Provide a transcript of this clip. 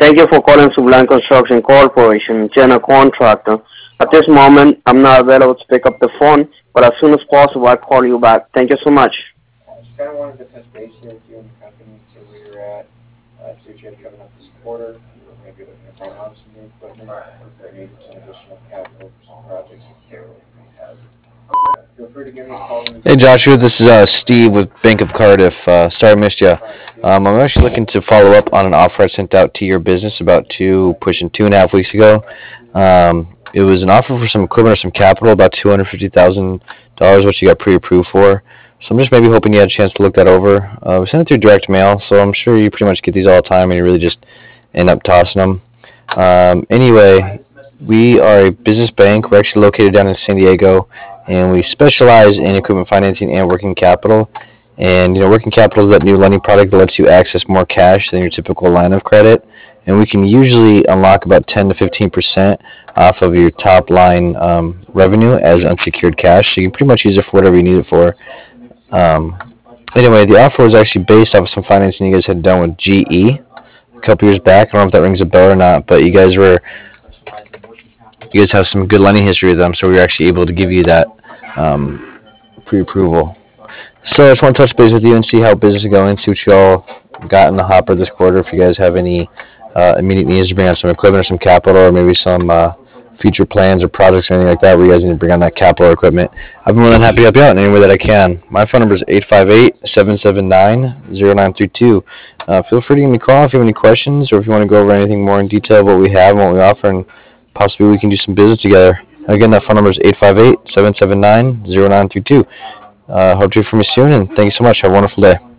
Thank you for calling Sublime Construction Corporation, general contractor. At this moment, I'm not available to pick up the phone, but as soon as possible, I'll call you back. Thank you so much. Just kind of wanted to touch base here with you and the company, see where you're at, see what you have coming up this quarter. You were maybe looking to bring on some new equipment, or needed some additional capital for some projects that you have. Feel free to give me a call Hey anytime. Joshua, this is Steve with Bank of Cardiff. Sorry I missed you. I'm actually looking to follow up on an offer I sent out to your business about pushing 2.5 weeks ago. It was an offer for some equipment or some capital, about $250,000, which you got pre-approved for. So I'm just maybe hoping you had a chance to look that over. We sent it through direct mail, so I'm sure you pretty much get these all the time, and you really just end up tossing them. Anyway, we are a business bank. We're actually located down in San Diego, and we specialize in equipment financing and working capital. And working capital is that new lending product that lets you access more cash than your typical line of credit. And we can usually unlock about 10 to 15% off of your top line revenue as unsecured cash. So you can pretty much use it for whatever you need it for. Um, anyway, the offer was actually based off of some financing you guys had done with GE a couple years back. I don't know if that rings a bell or not, but you guys have some good lending history with them, so we were actually able to give you that pre-approval. So I just want to touch base with you and see how business is going, see what you all got in the hopper this quarter. If you guys have any immediate needs to bring on some equipment or some capital, or maybe some future plans or projects or anything like that where you guys need to bring on that capital or equipment, I'd be more than happy to help you out in any way that I can. My phone number is 858-779-0932. Feel free to give me a call if you have any questions or if you want to go over anything more in detail of what we have and what we offer, and possibly we can do some business together. Again, that phone number is 858-779-0932. Hope to hear from you soon, and thank you so much. Have a wonderful day.